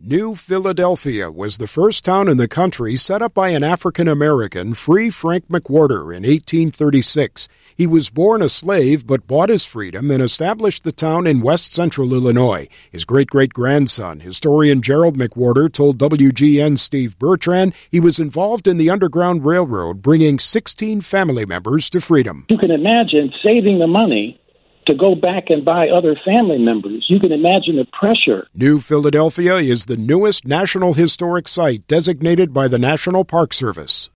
New Philadelphia was the first town in the country set up by an African-American, Free Frank McWhorter, in 1836. He was born a slave but bought his freedom and established the town in west-central Illinois. His great-great-grandson, historian Gerald McWhorter, told WGN's Steve Bertrand he was involved in the Underground Railroad, bringing 16 family members to freedom. You can imagine saving the money to go back and buy other family members. You can imagine the pressure. New Philadelphia is the newest National Historic Site designated by the National Park Service.